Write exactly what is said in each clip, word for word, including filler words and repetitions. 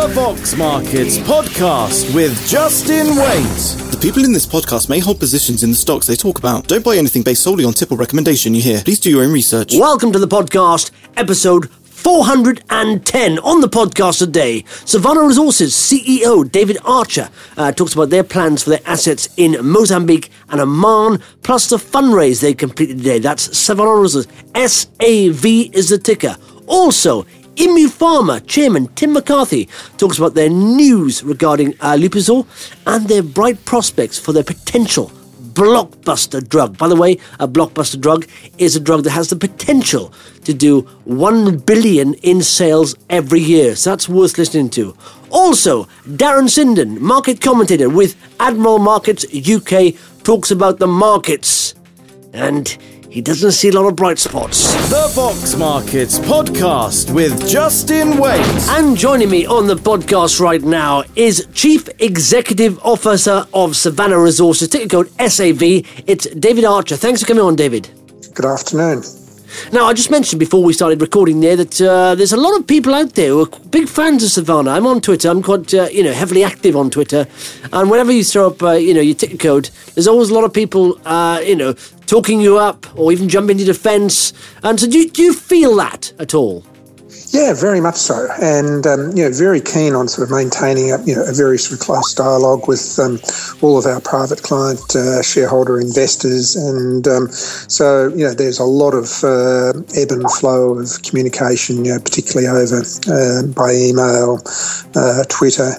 The Vox Markets Podcast with Justin Waite. The people in this podcast may hold positions in the stocks they talk about. Don't buy anything based solely on tip or recommendation you hear. Please do your own research. Welcome to the podcast, episode four hundred ten. On the podcast today, Savannah Resources C E O David Archer uh, talks about their plans for their assets in Mozambique and Oman, plus the fundraise they completed today. That's Savannah Resources. S A V is the ticker. Also, Immu Pharma Chairman Tim McCarthy talks about their news regarding uh, Lupizor and their bright prospects for their potential blockbuster drug. By the way, a blockbuster drug is a drug that has the potential to do one billion in sales every year. So that's worth listening to. Also, Darren Sinden, market commentator with Admiral Markets U K, talks about the markets. And he doesn't see a lot of bright spots. The Vox Markets Podcast with Justin Waite. And joining me on the podcast right now is Chief Executive Officer of Savannah Resources, ticker code S A V. It's David Archer. Thanks for coming on, David. Good afternoon. Now, I just mentioned before we started recording there that uh, there's a lot of people out there who are big fans of Savannah. I'm on Twitter. I'm quite, uh, you know, heavily active on Twitter. And whenever you throw up, uh, you know, your ticker code, there's always a lot of people, uh, you know, talking you up or even jumping into defence. And so do you, do you feel that at all? Yeah, very much so, and um, you know, very keen on sort of maintaining a, you know, a very sort of close dialogue with um, all of our private client uh, shareholder investors, and um, so you know, there's a lot of uh, ebb and flow of communication, you know, particularly over uh, by email, uh, Twitter.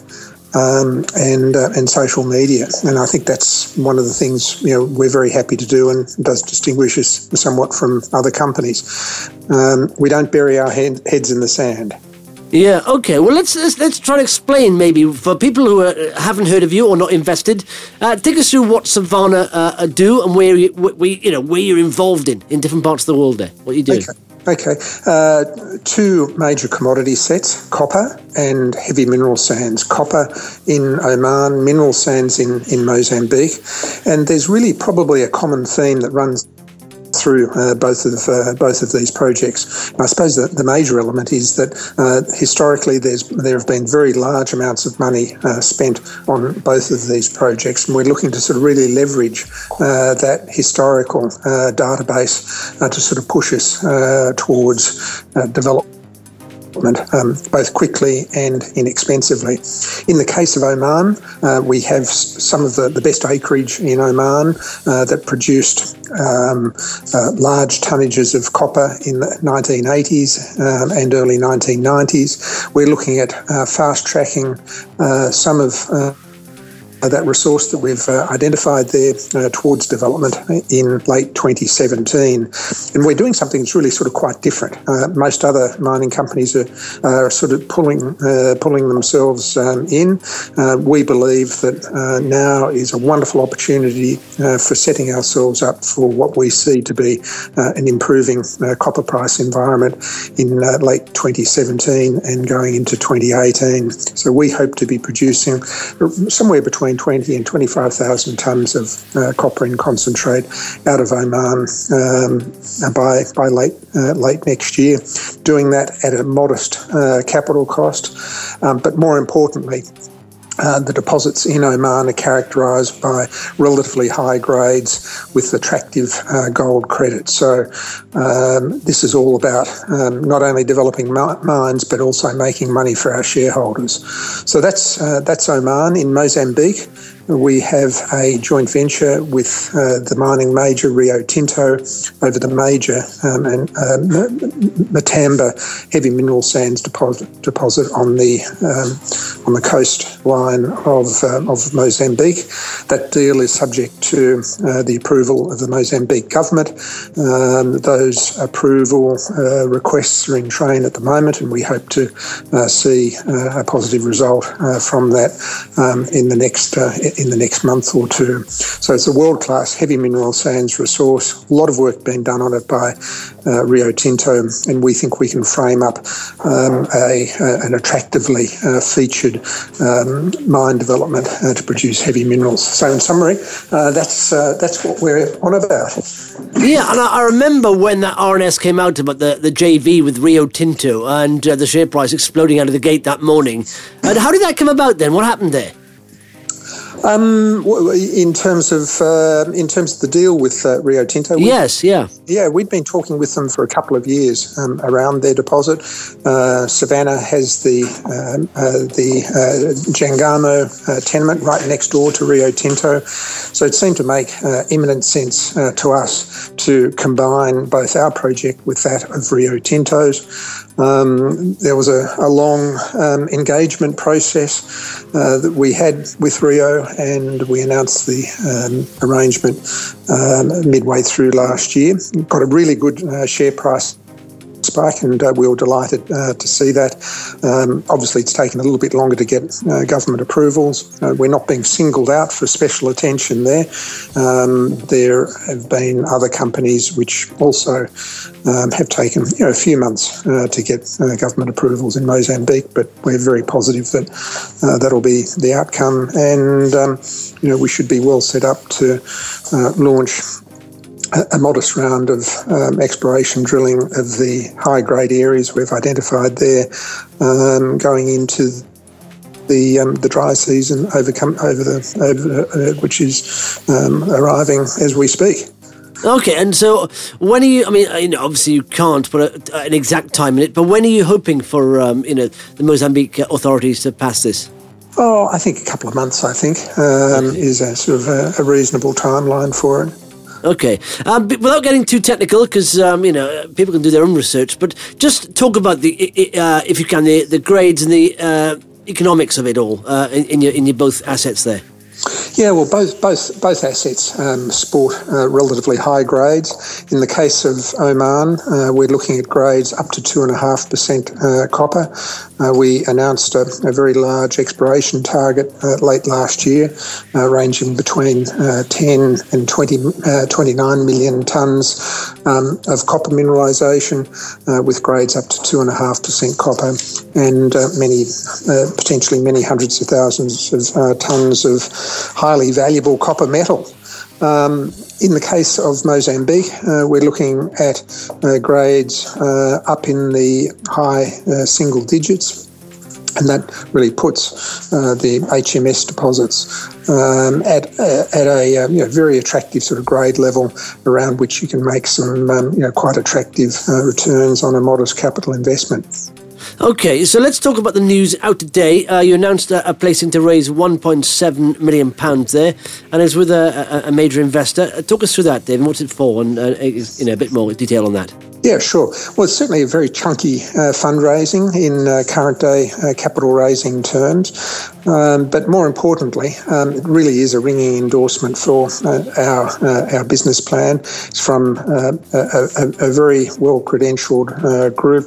Um, and uh, and social media, and I think that's one of the things, you know, we're very happy to do, and does distinguish us somewhat from other companies. Um, we don't bury our head, heads in the sand. Yeah. Okay. Well, let's let's, let's try to explain, maybe for people who are, haven't heard of you or not invested. Uh, take us through what Savannah uh, do and where you, we you know where you're involved in in different parts of the world. There, what you do. Okay. Okay, uh, two major commodity sets, copper and heavy mineral sands. Copper in Oman, mineral sands in, in Mozambique. And there's really probably a common theme that runs through uh, both of uh, both of these projects. And I suppose that the major element is that uh, historically there's there have been very large amounts of money uh, spent on both of these projects, and we're looking to sort of really leverage uh, that historical uh, database uh, to sort of push us uh, towards uh, development. Um, both quickly and inexpensively. In the case of Oman, uh, we have s- some of the, the best acreage in Oman uh, that produced um, uh, large tonnages of copper in the nineteen eighties um, and early nineteen nineties. We're looking at uh, fast-tracking uh, some of uh, that resource that we've uh, identified there uh, towards development in late twenty seventeen. And we're doing something that's really sort of quite different. Uh, most other mining companies are, are sort of pulling uh, pulling themselves um, in. Uh, we believe that uh, now is a wonderful opportunity uh, for setting ourselves up for what we see to be uh, an improving uh, copper price environment in uh, late twenty seventeen and going into twenty eighteen. So we hope to be producing somewhere between twenty and twenty-five thousand tonnes of uh, copper in concentrate out of Oman um, by by late uh, late next year. Doing that at a modest uh, capital cost, um, but more importantly, Uh, the deposits in Oman are characterised by relatively high grades with attractive uh, gold credits. So um, this is all about um, not only developing mi- mines but also making money for our shareholders. So that's uh, that's Oman. In Mozambique, we have a joint venture with uh, the mining major Rio Tinto over the major um, and uh, Matamba heavy mineral sands deposit, deposit on the um, on the coastline of uh, of Mozambique. That deal is subject to uh, the approval of the Mozambique government. Um, those approval uh, requests are in train at the moment, and we hope to uh, see uh, a positive result uh, from that um, in the next uh, in the next month or two. So it's a world-class heavy mineral sands resource. A lot of work being done on it by uh, Rio Tinto, and we think we can frame up um, a, a, an attractively uh, featured um, mine development uh, to produce heavy minerals. So in summary, uh, that's uh, that's what we're on about. Yeah, and I, I remember when that R N S came out about the, the J V with Rio Tinto and uh, the share price exploding out of the gate that morning. And how did that come about then? What happened there? Um, in terms of uh, in terms of the deal with uh, Rio Tinto, yes, yeah, yeah, we'd been talking with them for a couple of years um, around their deposit. Uh, Savannah has the um, uh, the uh, Jangamo uh, tenement right next door to Rio Tinto, so it seemed to make uh, imminent sense uh, to us to combine both our project with that of Rio Tinto's. Um, there was a, a long um, engagement process uh, that we had with Rio, and we announced the um, arrangement um, midway through last year. Got a really good uh, share price spike, and uh, we were delighted uh, to see that. Um, obviously, it's taken a little bit longer to get uh, government approvals. Uh, we're not being singled out for special attention there. Um, there have been other companies which also um, have taken you know, a few months uh, to get uh, government approvals in Mozambique, but we're very positive that uh, that'll be the outcome, and um, you know we should be well set up to uh, launch a modest round of um, exploration drilling of the high-grade areas we've identified there, um, going into the um, the dry season overcome over the over, uh, which is um, arriving as we speak. Okay, and so when are you? I mean, you know, obviously you can't put a, an exact time in it, but when are you hoping for um, you know the Mozambique authorities to pass this? Oh, I think a couple of months. I think um, is a sort of a, a reasonable timeline for it. Okay, um, but without getting too technical, because um, you know people can do their own research, but just talk about the, uh, if you can, the, the grades and the uh, economics of it all uh, in, in your in your both assets there. Yeah, well, both both both assets um, sport uh, relatively high grades. In the case of Oman, uh, we're looking at grades up to two and a half percent copper. Uh, we announced a, a very large exploration target uh, late last year, uh, ranging between uh, ten and twenty, uh, twenty-nine million tonnes um, of copper mineralisation, uh, with grades up to two and a half percent copper, and uh, many, uh, potentially many hundreds of thousands of uh, tonnes of highly valuable copper metal. Um, in the case of Mozambique, uh, we're looking at uh, grades uh, up in the high uh, single digits, and that really puts uh, the H M S deposits um, at uh, at a uh, you know, very attractive sort of grade level, around which you can make some um, you know quite attractive uh, returns on a modest capital investment. Okay, so let's talk about the news out today. Uh, you announced a, a placing to raise one point seven million pounds there, and it's with a, a, a major investor. Uh, talk us through that, David. What's it for, and uh, you know, a bit more detail on that. Yeah, sure. Well, it's certainly a very chunky uh, fundraising in uh, current day uh, capital raising terms. Um, but more importantly, um, it really is a ringing endorsement for uh, our uh, our business plan. It's from uh, a, a, a very well-credentialed uh, group,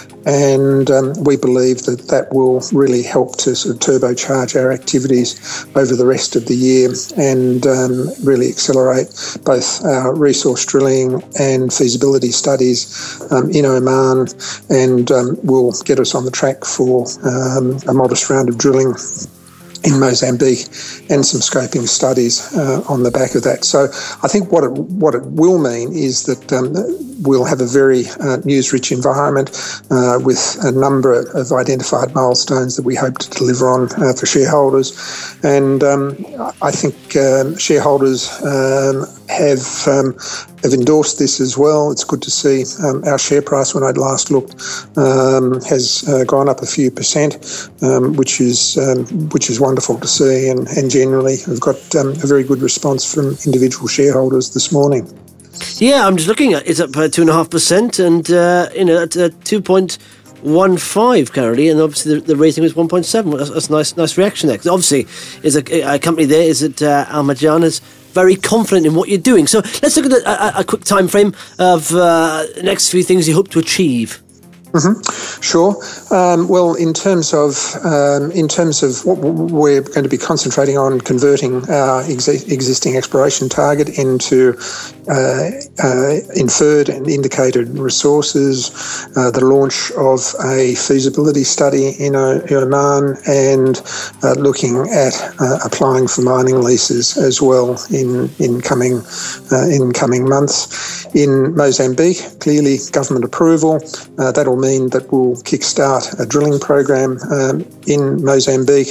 and um, we believe that that will really help to sort of turbocharge our activities over the rest of the year, and um, really accelerate both our resource drilling and feasibility studies um, in Oman, and um, will get us on the track for um, a modest round of drilling in Mozambique, and some scoping studies uh, on the back of that. So I think what it, what it will mean is that um, we'll have a very uh, news-rich environment uh, with a number of identified milestones that we hope to deliver on uh, for shareholders. And um, I think um, shareholders um, have um, have endorsed this as well. It's good to see um, our share price, when I'd last looked, um, has uh, gone up a few percent, um, which is um, which is wonderful to see, and, and generally we've got um, a very good response from individual shareholders this morning. Yeah, I'm just looking at it's up uh, two and a half percent, and uh, you know at uh, two point one five currently, and obviously the, the rating was one point seven. That's, that's a nice, nice reaction there. 'Cause obviously, is a, a company there is that uh, Al Marjan is very confident in what you're doing. So let's look at a, a, a quick time frame of uh, the next few things you hope to achieve. Mm-hmm. Sure. Um, well, in terms of um, in terms of what we're going to be concentrating on, converting our ex- existing exploration target into uh, uh, inferred and indicated resources, uh, the launch of a feasibility study in Oman, and uh, looking at uh, applying for mining leases as well in in coming uh, in coming months. In Mozambique, clearly government approval. Uh, that'll mean that we'll kickstart a drilling program um, in Mozambique,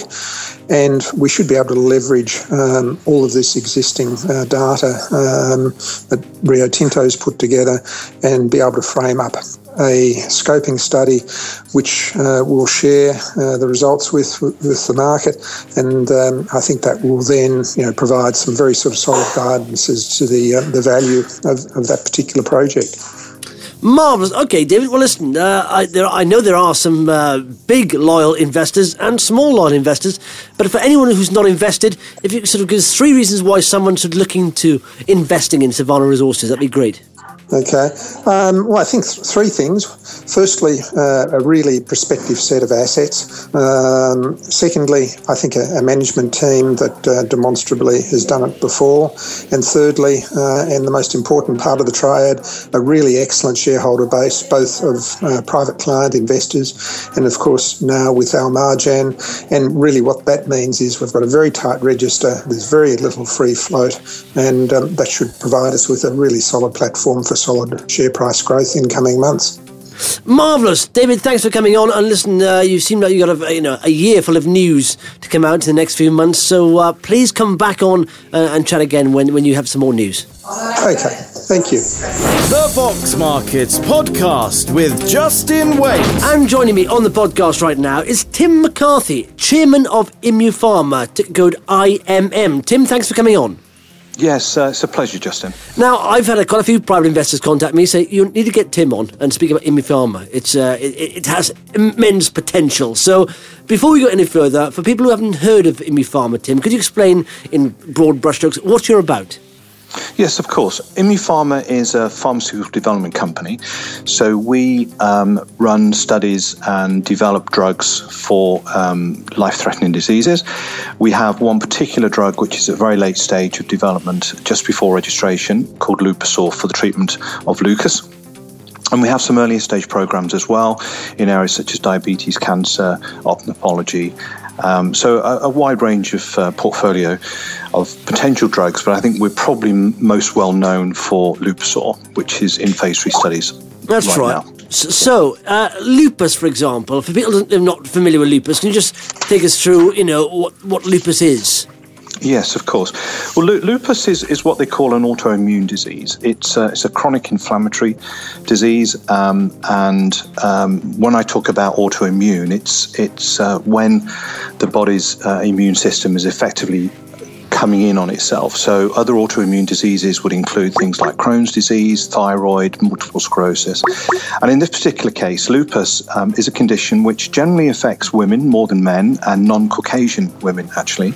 and we should be able to leverage um, all of this existing uh, data um, that Rio Tinto's put together and be able to frame up a scoping study which uh, we'll share uh, the results with with the market, and um, I think that will then you know provide some very sort of solid guidance as to the uh, the value of, of that particular project. Marvellous. Okay, David, well, listen, uh, I, there, I know there are some uh, big loyal investors and small loyal investors, but for anyone who's not invested, if you could sort of give us three reasons why someone should look into investing in Savannah Resources, that'd be great. Okay. Um, well, I think th- three things. Firstly, uh, a really prospective set of assets. Um, secondly, I think a, a management team that uh, demonstrably has done it before. And thirdly, uh, and the most important part of the triad, a really excellent shareholder base, both of uh, private client investors and, of course, now with Al Marjan. And really what that means is we've got a very tight register. There's very little free float, and um, that should provide us with a really solid platform for solid share price growth in coming months. Marvellous. David, thanks for coming on. And listen, uh, you seem like you've got a, you know, a year full of news to come out in the next few months. So uh, please come back on uh, and chat again when, when you have some more news. Okay. Thank you. The Fox Markets Podcast with Justin Wait. And joining me on the podcast right now is Tim McCarthy, Chairman of ImmuPharma, ticker code I M M. Tim, thanks for coming on. Yes, uh, it's a pleasure, Justin. Now, I've had a, quite a few private investors contact me, say, you need to get Tim on and speak about ImmuPharma. It's, uh, it, it has immense potential. So, before we go any further, for people who haven't heard of ImmuPharma, Tim, could you explain in broad brushstrokes what you're about? Yes, of course. ImmuPharma is a pharmaceutical development company. So we um, run studies and develop drugs for um, life-threatening diseases. We have one particular drug which is at a very late stage of development, just before registration, called Lupusor, for the treatment of lupus. And we have some earlier stage programs as well in areas such as diabetes, cancer, ophthalmology. Um, so a, a wide range of uh, portfolio of potential drugs, but I think we're probably m- most well known for Lupusor, which is in phase three studies. That's right. right. Now. So, uh, lupus, for example, for people who are not familiar with lupus, can you just take us through, you know, what, what lupus is? Yes, of course. Well, lu- lupus is, is what they call an autoimmune disease. It's uh, it's a chronic inflammatory disease, um, and um, when I talk about autoimmune, it's it's uh, when the body's uh, immune system is effectively coming in on itself. So other autoimmune diseases would include things like Crohn's disease, thyroid, multiple sclerosis. And in this particular case, lupus um, is a condition which generally affects women more than men, and non-Caucasian women, actually.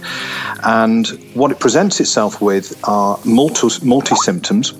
And what it presents itself with are multi, multi-symptoms.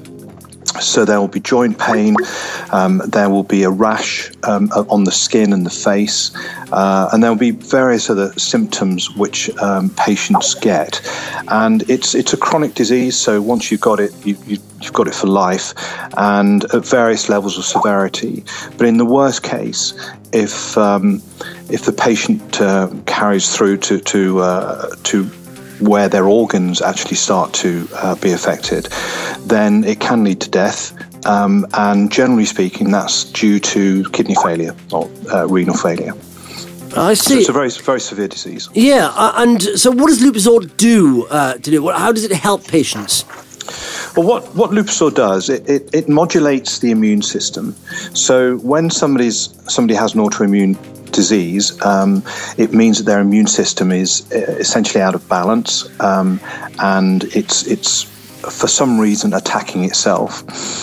So there will be joint pain, um, there will be a rash um, on the skin and the face, uh, and there will be various other symptoms which um, patients get. And it's it's a chronic disease, so once you've got it, you, you, you've got it for life, and at various levels of severity. But in the worst case, if um, if the patient uh, carries through to to uh, to where their organs actually start to uh, be affected, then it can lead to death. Um, and generally speaking, that's due to kidney failure or uh, renal failure. I see. So it's a very, very severe disease. Yeah, uh, and so what does Lupusor do uh, to do? How does it help patients? Well, what, what Lupusor does, it, it, it modulates the immune system. So when somebody's somebody has an autoimmune disease, um, it means that their immune system is essentially out of balance, um, and it's it's for some reason attacking itself.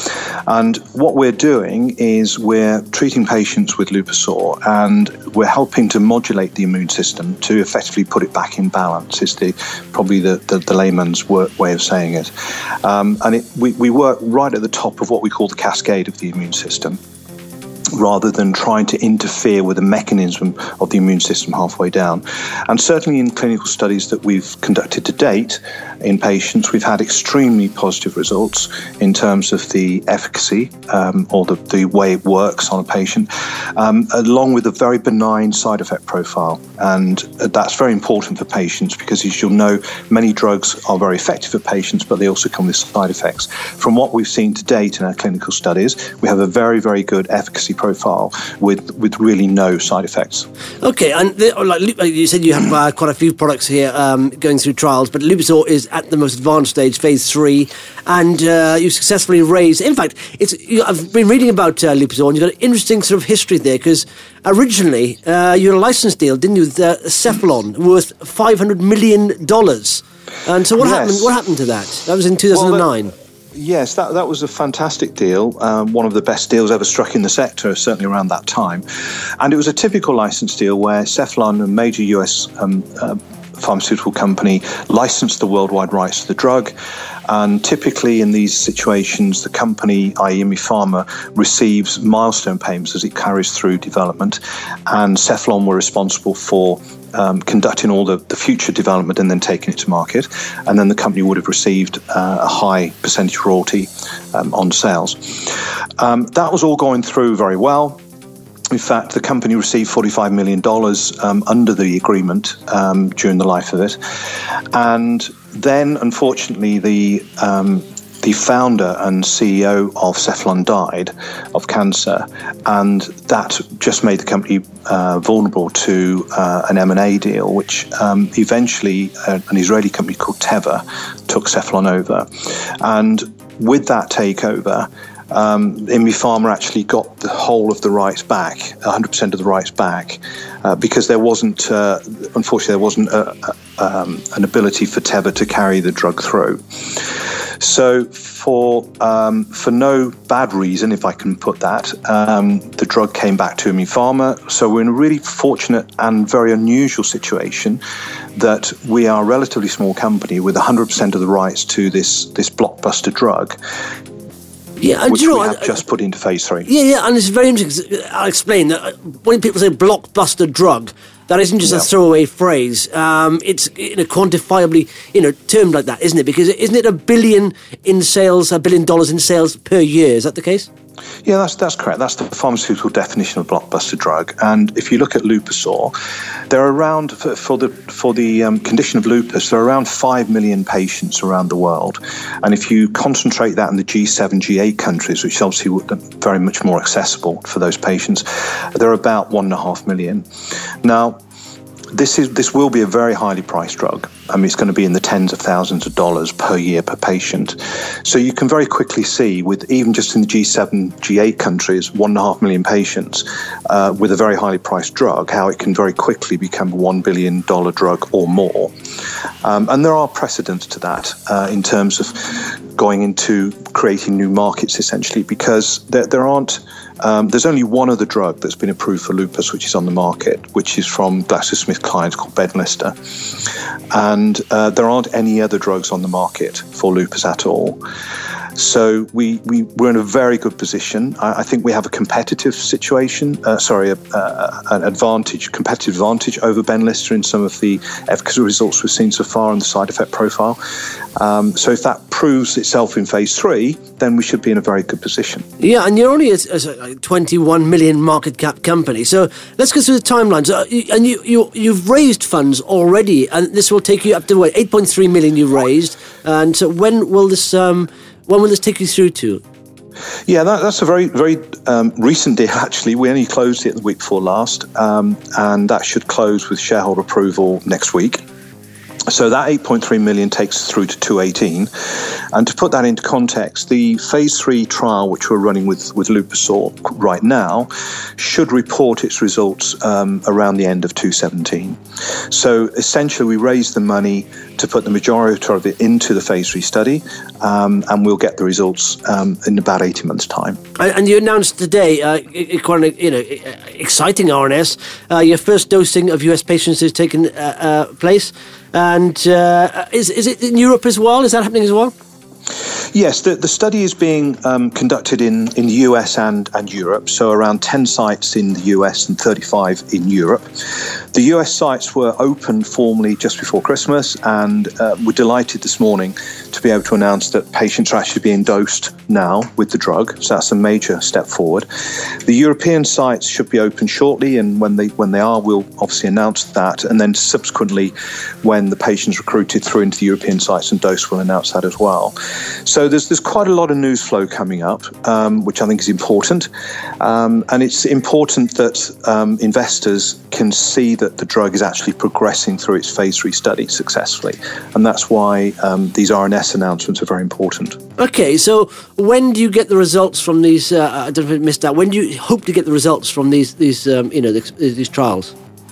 And what we're doing is we're treating patients with Lupusor, and we're helping to modulate the immune system to effectively put it back in balance, is the probably the, the, the layman's work, way of saying it. Um, and it, we, we work right at the top of what we call the cascade of the immune system. rather than trying to interfere with the mechanism of the immune system halfway down. And certainly in clinical studies that we've conducted to date in patients, we've had extremely positive results in terms of the efficacy um, or the, the way it works on a patient, um, along with a very benign side effect profile. And that's very important for patients because, as you'll know, many drugs are very effective for patients, but they also come with side effects. From what we've seen to date in our clinical studies, we have a very, very good efficacy profile with with really no side effects. Okay, and the, like you said, you have uh, quite a few products here um, going through trials, but Lupusor is at the most advanced stage, phase three, and uh, you successfully raised. In fact, it's you, I've been reading about uh, Lupusor, and you've got an interesting sort of history there because originally uh, you had a license deal, didn't you, with uh, Cephalon, worth five hundred million dollars. And so what yes. happened? What happened to that? That was in two thousand nine. Well, Yes, that, that was a fantastic deal, um, one of the best deals ever struck in the sector, certainly around that time. And it was a typical license deal where Cephalon, a major U S um, uh, pharmaceutical company, licensed the worldwide rights to the drug. And typically in these situations, the company, that is. Emipharma, receives milestone payments as it carries through development. And Cephalon were responsible for Um, conducting all the, the future development and then taking it to market. And then the company would have received uh, a high percentage royalty um, on sales. Um, that was all going through very well. In fact, the company received forty-five million dollars um, under the agreement um, during the life of it. And then, unfortunately, the um, the founder and C E O of Cephalon died of cancer, and that just made the company uh, vulnerable to uh, an M and A deal, which um, eventually uh, an Israeli company called Teva took Cephalon over. And with that takeover, Um, Emipharma actually got the whole of the rights back, one hundred percent of the rights back, uh, because there wasn't, uh, unfortunately, there wasn't a, a, um, an ability for Teva to carry the drug through. So for um, for no bad reason, if I can put that, um, the drug came back to Emipharma. So we're in a really fortunate and very unusual situation that we are a relatively small company with one hundred percent of the rights to this this blockbuster drug. Yeah, which you know, we have I, just put into phase three. Yeah, yeah, and it's very interesting. I'll explain that when people say blockbuster drug, that isn't just yeah. a throwaway phrase. Um, it's you know, quantifiably, you know, termed like that, isn't it? Because isn't it a billion in sales, a billion dollars in sales per year? Is that the case? Yeah, that's that's correct. That's the pharmaceutical definition of blockbuster drug. And if you look at Lupusor, there are around for, for the for the um, condition of lupus, there are around five million patients around the world. And if you concentrate that in the G seven, G eight countries, which obviously are very much more accessible for those patients, there are about one and a half million. Now, This is this will be a very highly priced drug. I mean, it's going to be in the tens of thousands of dollars per year per patient. So you can very quickly see, with even just in the G seven, G eight countries, one and a half million patients uh, with a very highly priced drug, how it can very quickly become a one billion dollars drug or more. Um, and there are precedents to that uh, in terms of going into creating new markets, essentially, because there, there aren't. Um, there's only one other drug that's been approved for lupus, which is on the market, which is from GlaxoSmithKline, called Benlysta. And uh, there aren't any other drugs on the market for lupus at all. So we, we, we're in a very good position. I, I think we have a competitive situation, uh, sorry, a, uh, an advantage, competitive advantage over Benlysta in some of the efficacy results we've seen so far and the side effect profile. Um, so if that proves itself in phase three, then we should be in a very good position. Yeah, and you're only a, a twenty-one million market cap company. So let's go through the timelines. Uh, and you, you, you've raised funds already, and this will take you up to, what, eight point three million you raised. And so when will this... Um, When will this take you through to? Yeah, that, that's a very, very um, recent deal, actually. We only closed it the week before last, um, and that should close with shareholder approval next week. So that eight point three million takes us through to two eighteen. And to put that into context, the phase three trial, which we're running with, with Lupusor right now, should report its results um, around the end of two seventeen. So essentially, we raised the money to put the majority of it into the phase three study, um, and we'll get the results um, in about eighteen months' time. And you announced today, uh, quite an you know, exciting R N S, uh, your first dosing of U S patients has taken uh, uh, place. And uh, is is it in Europe as well? Is that happening as well? Yes, the, the study is being um, conducted in, in the U S and, and Europe, so around ten sites in the U S and thirty-five in Europe. The U S sites were opened formally just before Christmas, and uh, we're delighted this morning to be able to announce that patients are actually being dosed now with the drug, so that's a major step forward. The European sites should be open shortly, and when they when they are, we'll obviously announce that, and then subsequently when the patients recruited through into the European sites and dosed, we'll announce that as well. So there's there's quite a lot of news flow coming up, um, which I think is important, um, and it's important that um, investors can see that the drug is actually progressing through its phase three study successfully, and that's why um, these R N S announcements are very important. Okay, so when do you get the results from these? Uh, I don't know if I missed that. When do you hope to get the results from these these um, you know these, these trials?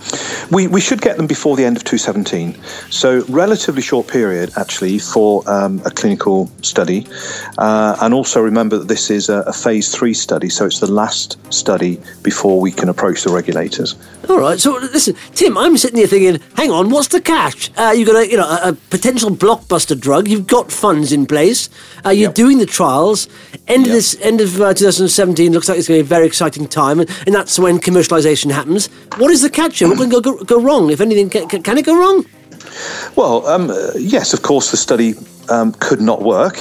We we should get them before the end of two seventeen. So relatively short period, actually, for um, a clinical study. Uh, and also remember that this is a, a phase three study, so it's the last study before we can approach the regulators. All right. So listen, Tim, I'm sitting here thinking, hang on, what's the catch? Uh, you've got a you know a, a potential blockbuster drug. You've got funds in place. Uh, you're Yep. doing the trials. End Yep. of this end of uh, twenty seventeen looks like it's going to be a very exciting time, and, and that's when commercialisation happens. What is the catch here? What can go, go go wrong? If anything, can, can, can it go wrong? Well, um, uh, yes, of course, the study um, could not work.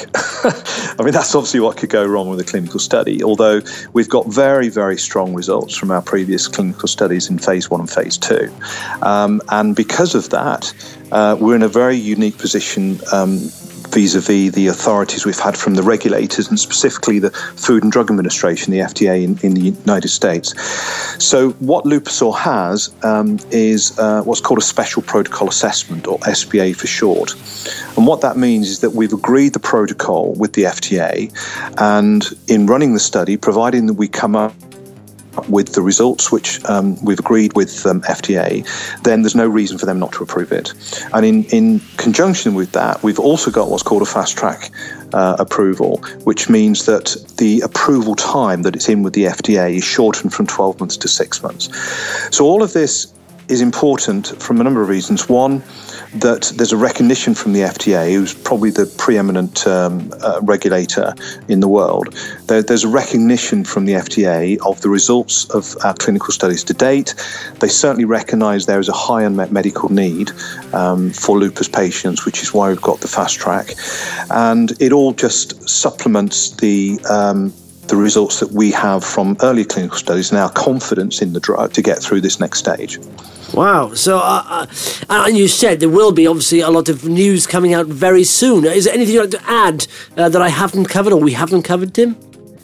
I mean, that's obviously what could go wrong with a clinical study, although we've got very, very strong results from our previous clinical studies in phase one and phase two. Um, and because of that, uh, we're in a very unique position um, vis-a-vis the authorities we've had from the regulators, and specifically the Food and Drug Administration, the F D A in, in the United States. So what Lupusor has um, is uh, what's called a Special Protocol Assessment, or S P A for short. And what that means is that we've agreed the protocol with the F D A, and in running the study, providing that we come up with the results which um, we've agreed with um, F D A, then there's no reason for them not to approve it. And in, in conjunction with that, we've also got what's called a fast track uh, approval, which means that the approval time that it's in with the F D A is shortened from twelve months to six months. So all of this is important from a number of reasons. One, that there's a recognition from the F D A, who's probably the preeminent um, uh, regulator in the world. There, there's a recognition from the F D A of the results of our clinical studies to date. They certainly recognise there is a high unmet medical need um, for lupus patients, which is why we've got the fast track. And it all just supplements the um, the results that we have from earlier clinical studies and our confidence in the drug to get through this next stage. Wow. So, uh, uh, and you said there will be obviously a lot of news coming out very soon. Is there anything you'd like to add uh, that I haven't covered or we haven't covered, Tim?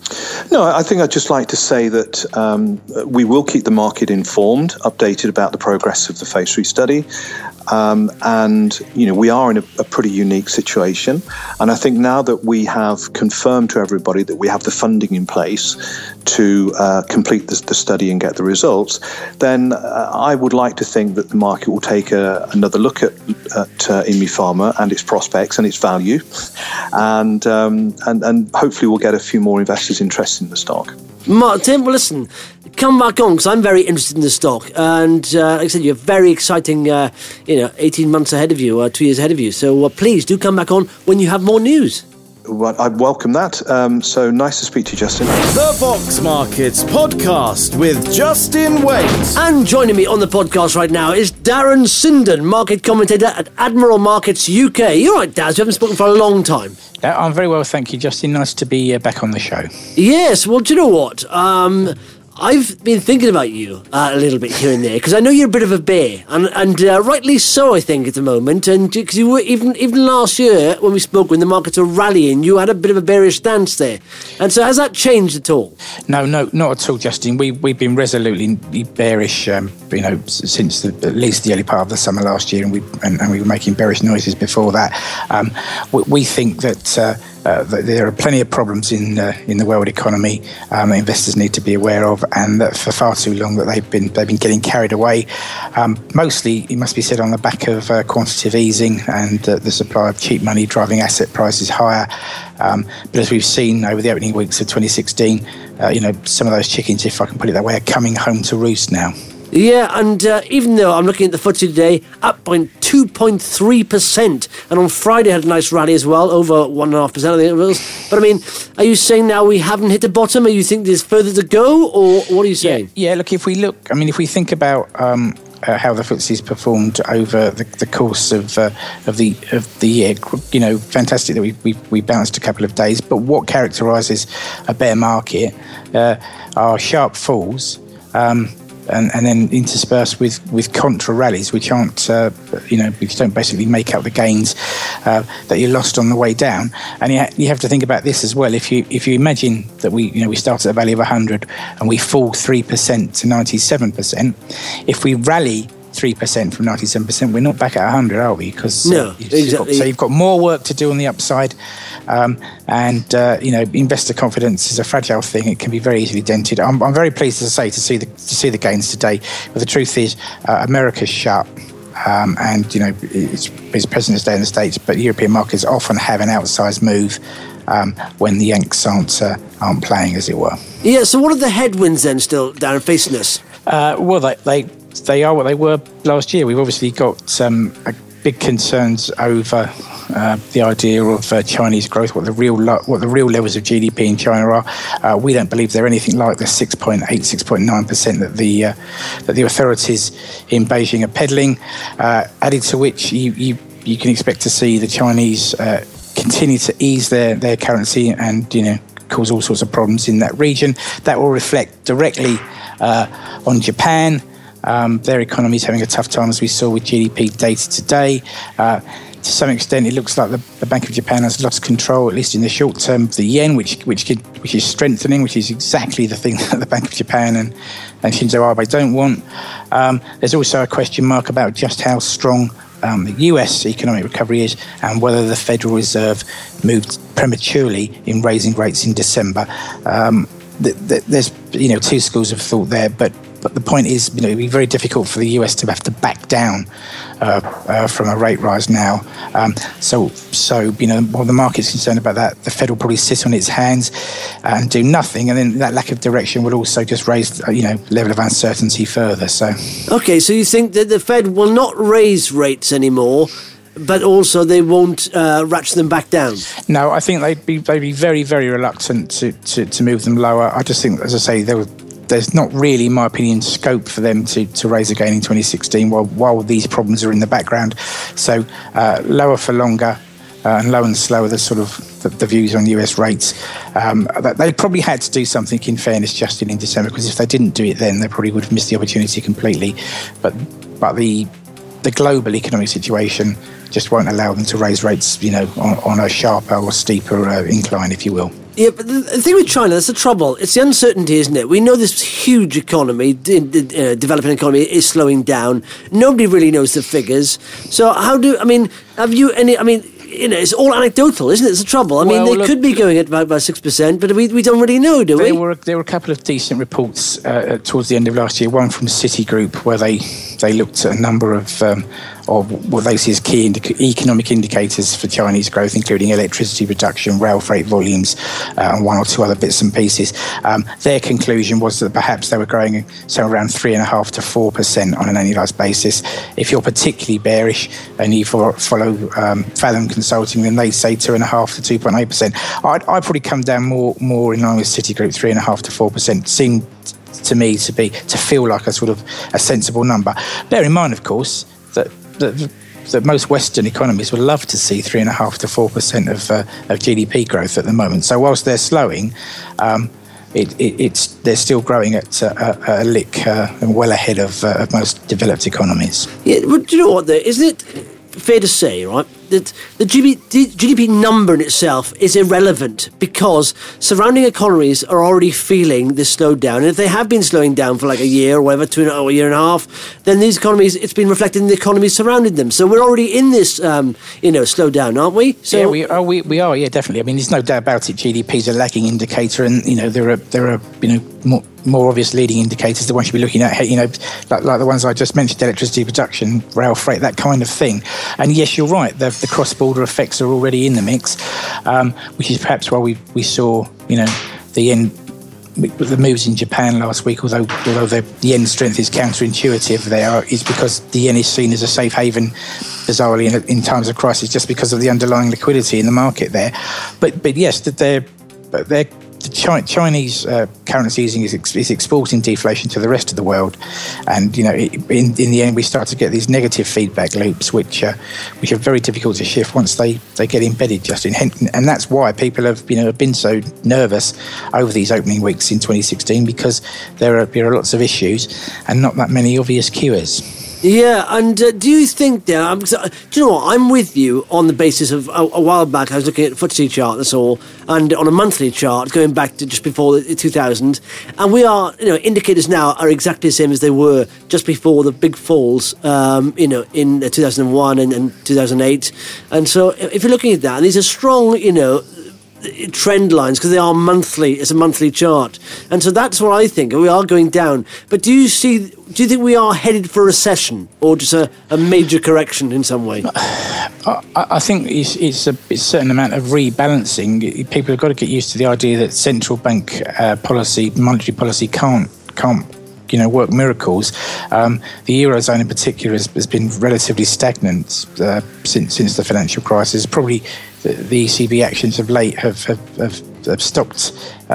No, I think I'd just like to say that um, we will keep the market informed, updated about the progress of the phase three study. Um, and, you know, we are in a, a pretty unique situation. And I think now that we have confirmed to everybody that we have the funding in place to uh, complete the, the study and get the results, then uh, I would like to think that the market will take a, another look at, at uh, InmePharma and its prospects and its value. And, um, and, and hopefully we'll get a few more investors interested in the stock. Martin, well, listen, come back on, because I'm very interested in the stock. And uh, like I said, you have very exciting, uh, you know, eighteen months ahead of you, or two years ahead of you. So uh, please do come back on when you have more news. Well, I welcome that. Um, so nice to speak to you, Justin. The Vox Markets Podcast with Justin Waite. And joining me on the podcast right now is Darren Sinden, market commentator at Admiral Markets U K. You're right, Daz, we haven't spoken for a long time. Uh, I'm very well, thank you, Justin. Nice to be uh, back on the show. Yes, well, do you know what? Um, I've been thinking about you uh, a little bit here and there, because I know you're a bit of a bear, and, and uh, rightly so, I think, at the moment. And because you were even even last year when we spoke, when the markets were rallying, you had a bit of a bearish stance there. And so, has that changed at all? No, no, not at all, Justin. We we've been resolutely bearish, um, you know, since the, at least the early part of the summer last year, and we and, and we were making bearish noises before that. Um, we, we think that. Uh, Uh, there are plenty of problems in uh, in the world economy um, that investors need to be aware of, and that for far too long that they've been they've been getting carried away. Um, mostly, it must be said, on the back of uh, quantitative easing and uh, the supply of cheap money driving asset prices higher. Um, but as we've seen over the opening weeks of twenty sixteen, uh, you know, some of those chickens, if I can put it that way, are coming home to roost now. Yeah, and uh, even though I'm looking at the F T S E today, up zero point two point three percent. And on Friday had a nice rally as well, over one point five percent, I think it was. But I mean, are you saying now we haven't hit the bottom? Or you think there's further to go? Or what are you saying? Yeah, yeah look, if we look, I mean, if we think about um, uh, how the F T S E's performed over the, the course of uh, of the of the year, you know, fantastic that we, we, we bounced a couple of days. But what characterises a bear market uh, are sharp falls, um, and, and then interspersed with, with contra rallies, which aren't, uh, you know, which don't basically make up the gains uh, that you lost on the way down. And you, ha- you have to think about this as well. If you if you imagine that we, you know, we start at a value of one hundred and we fall three percent to ninety-seven percent, if we rally three percent from ninety-seven percent, we're not back at one hundred, are we? Because no, uh, you've exactly. got, so you've got more work to do on the upside. Um, and, uh, you know, investor confidence is a fragile thing. It can be very easily dented. I'm, I'm very pleased to say to see the to see the gains today. But the truth is, uh, America's shut. Um, and, you know, it's, it's President's Day in the States, but European markets often have an outsized move um, when the Yanks aren't, uh, aren't playing, as it were. Yeah, so what are the headwinds then still, Darren, facing us? Uh, well, they, they they are what they were last year. We've obviously got um, a big concerns over uh, the idea of uh, Chinese growth, what the real lo- what the real levels of G D P in China are. Uh, we don't believe they're anything like the six point eight, six point nine percent that the uh, that the authorities in Beijing are peddling. Uh, added to which, you, you you can expect to see the Chinese uh, continue to ease their, their currency and, you know, cause all sorts of problems in that region. That will reflect directly uh, on Japan. Um, their economy is having a tough time, as we saw with G D P data today. Uh, to some extent, it looks like the, the Bank of Japan has lost control, at least in the short term, of the yen, which which could, which is strengthening, which is exactly the thing that the Bank of Japan and, and Shinzo Abe don't want. Um, there's also a question mark about just how strong um, the U S economic recovery is and whether the Federal Reserve moved prematurely in raising rates in December. Um, th- th- there's you know two schools of thought there, but But the point is, you know, it'd be very difficult for the U S to have to back down uh, uh, from a rate rise now. Um, so, so you know, while the market's concerned about that, the Fed will probably sit on its hands and do nothing, and then that lack of direction will also just raise, uh, you know, level of uncertainty further. So, okay, so you think that the Fed will not raise rates anymore, but also they won't uh, ratchet them back down? No, I think they'd be they'd be very very reluctant to to, to move them lower. I just think, as I say, they were. There's not really, in my opinion, scope for them to, to raise again in twenty sixteen while while these problems are in the background. So uh, lower for longer uh, and low and slower, the sort of the, the views on U S rates. Um, they probably had to do something, in fairness, Justin, in December, because if they didn't do it then, they probably would have missed the opportunity completely. But but the the global economic situation just won't allow them to raise rates, you know, on, on a sharper or steeper uh, incline, if you will. Yeah, but the thing with China, that's the trouble. It's the uncertainty, isn't it? We know this huge economy, uh, developing economy, is slowing down. Nobody really knows the figures. So how do, I mean, have you any, I mean, you know, it's all anecdotal, isn't it? It's the trouble. I mean, well, they look, could be going at about, about six percent, but we we don't really know, do there we? Were, there were a couple of decent reports uh, towards the end of last year, one from Citigroup, where they, they looked at a number of, um, of what they see as key indica- economic indicators for Chinese growth, including electricity production, rail freight volumes, uh, and one or two other bits and pieces. Um, their conclusion was that perhaps they were growing somewhere around three and a half to four percent on an annualised basis. If you're particularly bearish and you follow um, Fathom Consulting, then they say two and a half to two point eight percent. I'd, I'd probably come down more more in line with Citigroup. Three and a half to four percent seemed to me to be to feel like a sort of a sensible number. Bear in mind, of course, that that, that most Western economies would love to see three and a half to four percent of uh, of G D P growth at the moment. So whilst they're slowing, um, it, it, it's they're still growing at uh, a, a lick uh, well ahead of, uh, of most developed economies. Yeah, but do you know what? Though, isn't it fair to say, right, that the G D P number in itself is irrelevant because surrounding economies are already feeling this slowdown, and if they have been slowing down for like a year or whatever, two and a, a year and a half, then these economies, it's been reflected in the economies surrounding them. So we're already in this, um, you know, slowdown, aren't we? So yeah, we are. We, we are. Yeah, definitely. I mean, there's no doubt about it. G D P is a lagging indicator, and you know there are there are you know more. more obvious leading indicators that one should be looking at, you know, like, like the ones I just mentioned, electricity production, rail freight, that kind of thing. And yes, you're right, the, the cross-border effects are already in the mix, um, which is perhaps why we we saw, you know, the yen the moves in Japan last week, although although the yen strength is counterintuitive there, is because the yen is seen as a safe haven, bizarrely, in, in times of crisis, just because of the underlying liquidity in the market there. But but yes, that they're they're the Chi- Chinese uh, currency is, ex- is exporting deflation to the rest of the world, and you know, it, in in the end, we start to get these negative feedback loops, which uh, which are very difficult to shift once they, they get embedded, Justin. And that's why people have you know been so nervous over these opening weeks in twenty sixteen, because there are there are lots of issues and not that many obvious cures. Yeah, and uh, do you think, Dan, I'm, do you know what, I'm with you on the basis of, a, a while back I was looking at the F T S E chart, that's all, and on a monthly chart going back to just before the two thousand, and we are, you know, indicators now are exactly the same as they were just before the big falls, um, you know, in two thousand one and, and two thousand eight, and so if you're looking at that, and these are strong, you know, trend lines because they are monthly. It's a monthly chart, and so that's what I think. We are going down. But do you see? Do you think we are headed for a recession or just a, a major correction in some way? I, I think it's, it's, a, it's a certain amount of rebalancing. People have got to get used to the idea that central bank uh, policy, monetary policy, can't can't. you know, work miracles. Um, the Eurozone in particular has, has been relatively stagnant uh, since since the financial crisis. Probably the, the E C B actions of late have have, have, have stopped,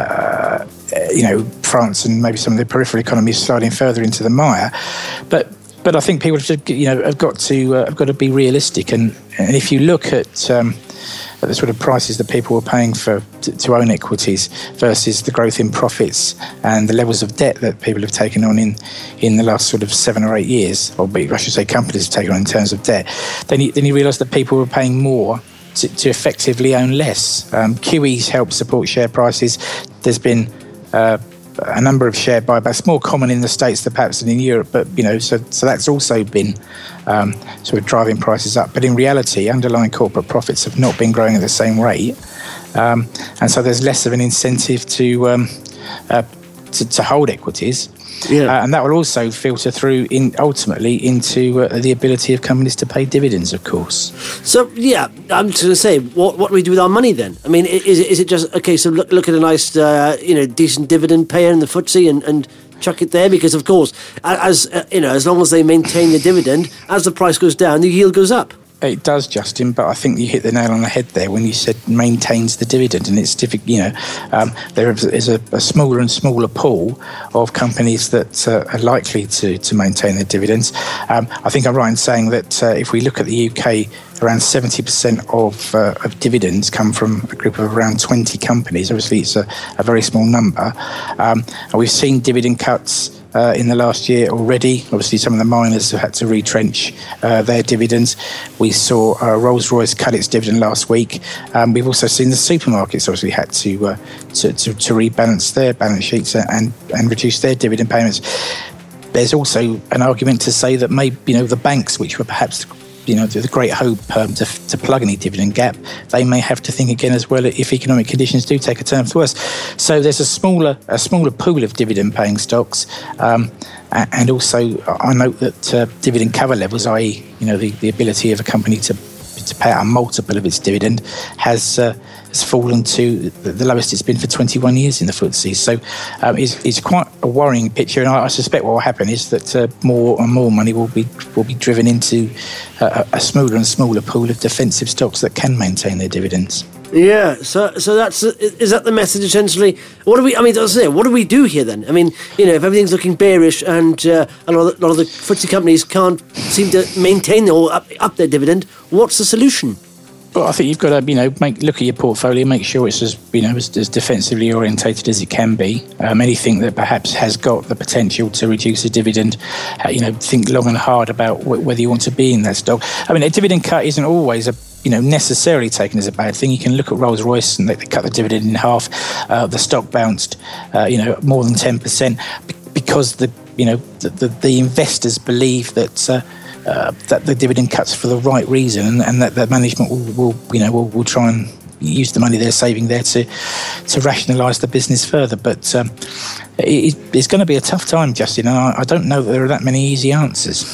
uh, you know, France and maybe some of the peripheral economies sliding further into the mire. But but I think people have, you know, have got to uh, have got to be realistic. And, and if you look at um, at the sort of prices that people were paying for to, to own equities versus the growth in profits and the levels of debt that people have taken on in, in the last sort of seven or eight years, or I should say companies have taken on in terms of debt, then you, then you realise that people were paying more to, to effectively own less. Um, Q Es help support share prices. There's been uh, a number of share buybacks, more common in the States than perhaps than in Europe, but you know, so so that's also been um, sort of driving prices up. But in reality, underlying corporate profits have not been growing at the same rate, um, and so there's less of an incentive to um, uh, to, to hold equities. Yeah. Uh, and that will also filter through in ultimately into uh, the ability of companies to pay dividends, of course. So, yeah, I'm just going to say, what what do we do with our money then? I mean, is it, is it just, okay, so look, look at a nice, uh, you know, decent dividend payer in the F T S E and, and chuck it there? Because, of course, as uh, you know, as long as they maintain the dividend, as the price goes down, the yield goes up. It does, Justin, but I think you hit the nail on the head there when you said maintains the dividend, and it's difficult. You know, um, there is a, a smaller and smaller pool of companies that uh, are likely to, to maintain their dividends. Um, I think I'm right in saying that uh, if we look at the U K, around seventy percent of uh, of dividends come from a group of around twenty companies. Obviously, it's a, a very small number. Um, and we've seen dividend cuts Uh, in the last year already. Obviously, some of the miners have had to retrench uh, their dividends. We saw uh, Rolls-Royce cut its dividend last week. Um, we've also seen the supermarkets obviously had to uh, to, to, to rebalance their balance sheets and, and reduce their dividend payments. There's also an argument to say that maybe, you know, the banks, which were perhaps you know, the great hope um, to, to plug any dividend gap, they may have to think again as well if economic conditions do take a turn for worse. So there's a smaller a smaller pool of dividend-paying stocks, um, and also I note that uh, dividend cover levels, that is, you know, the, the ability of a company to to pay out a multiple of its dividend, has uh, has fallen to the lowest it's been for twenty-one years in the F T S E. So um, it's, it's quite a worrying picture, and I, I suspect what will happen is that uh, more and more money will be will be driven into uh, a smaller and smaller pool of defensive stocks that can maintain their dividends. Yeah, so so that's is that the message essentially? What do we? I mean, I say, what do we do here then? I mean, you know, if everything's looking bearish and uh, a lot of, a lot of the F T S E companies can't seem to maintain or up, up their dividend, what's the solution? Well, I think you've got to, you know, make look at your portfolio, make sure it's as, you know, as, as defensively orientated as it can be. Um, anything that perhaps has got the potential to reduce a dividend, uh, you know, think long and hard about w- whether you want to be in that stock. I mean, a dividend cut isn't always a you know, necessarily taken as a bad thing. You can look at Rolls-Royce and they, they cut the dividend in half. Uh, the stock bounced, uh, you know, more than ten percent because the, you know, the, the, the investors believe that uh, uh, that the dividend cuts for the right reason, and, and that, that management will, will, you know, will, will try and use the money they're saving there to to rationalise the business further. But um, it, it's going to be a tough time, Justin, and I, I don't know that there are that many easy answers.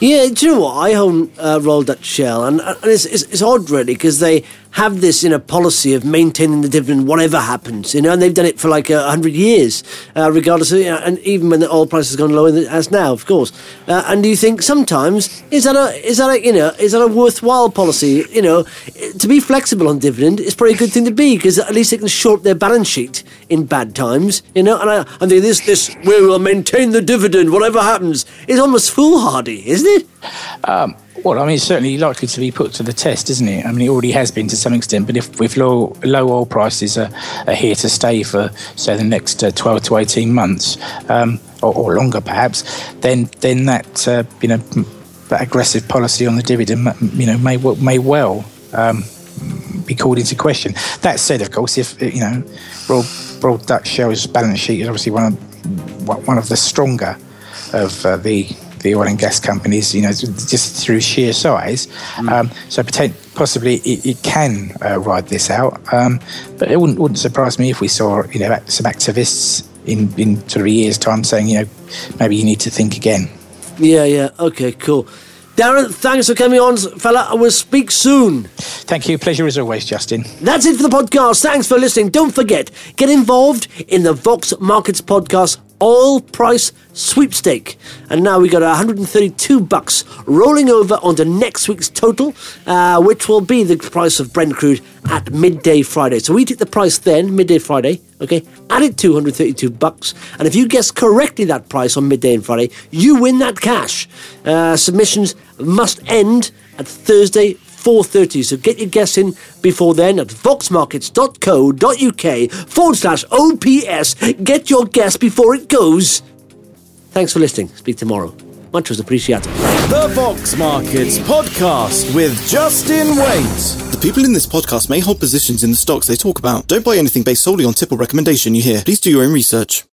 Yeah, do you know what? I own uh, Royal Dutch Shell, and, and it's, it's, it's odd, really, because they have this, you know, policy of maintaining the dividend whatever happens, you know, and they've done it for like a hundred years, uh, regardless of, you know, and even when the oil price has gone lower than it has now, of course. Uh, and do you think sometimes is that a is that a you know is that a worthwhile policy? You know, to be flexible on dividend is probably a good thing to be, because at least they can shore up their balance sheet in bad times, you know. And I, I think this this we will maintain the dividend whatever happens is almost foolhardy, isn't it? Um, well, I mean, it's certainly likely to be put to the test, isn't it? I mean, it already has been to some extent, but if, if low, low oil prices are, are here to stay for, say, the next uh, twelve to eighteen months, um, or, or longer perhaps, then then that, uh, you know, that aggressive policy on the dividend, you know, may, may well um, be called into question. That said, of course, if, you know, Royal, Royal Dutch Shell's balance sheet is obviously one of, one of the stronger of uh, the... the oil and gas companies, you know, just through sheer size. Mm. Um, so potent- possibly it, it can uh, ride this out. Um, but it wouldn't, wouldn't surprise me if we saw, you know, some activists in, in sort of a year's time saying, you know, maybe you need to think again. Yeah, yeah. Okay, cool. Darren, thanks for coming on, fella. I will speak soon. Thank you. Pleasure as always, Justin. That's it for the podcast. Thanks for listening. Don't forget, get involved in the Vox Markets podcast oil price sweepstake. And now we got one hundred thirty-two bucks rolling over onto next week's total, uh, which will be the price of Brent crude at midday Friday. So we take the price then, midday Friday, okay, add it to one hundred thirty-two bucks, and if you guess correctly that price on midday and Friday, you win that cash. Uh, submissions must end at Thursday, four thirty, so get your guess in before then at voxmarkets.co.uk forward slash OPS. Get your guess before it goes. Thanks for listening. Speak tomorrow. Much was appreciated. The Vox Markets Podcast with Justin Waite. The people in this podcast may hold positions in the stocks they talk about. Don't buy anything based solely on tip or recommendation you hear. Please do your own research.